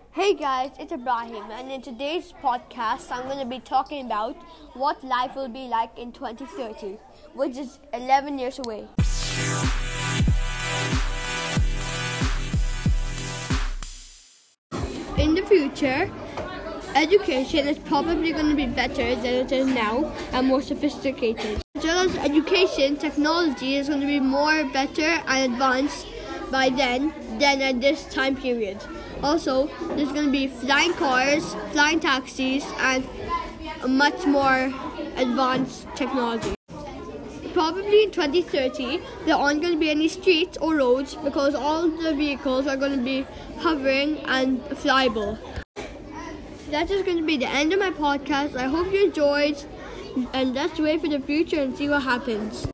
Hey guys, it's Ibrahim, and in today's podcast, I'm going to be talking about what life will be like in 2030, which is 11 years away. In the future, education is probably going to be better than it is now and more sophisticated. As well as education, technology is going to be more better and advanced by then than at this time period. Also, there's going to be flying cars, flying taxis, and much more advanced technology. Probably in 2030, there aren't going to be any streets or roads because all the vehicles are going to be hovering and flyable. That is going to be the end of my podcast. I hope you enjoyed, and let's wait for the future and see what happens.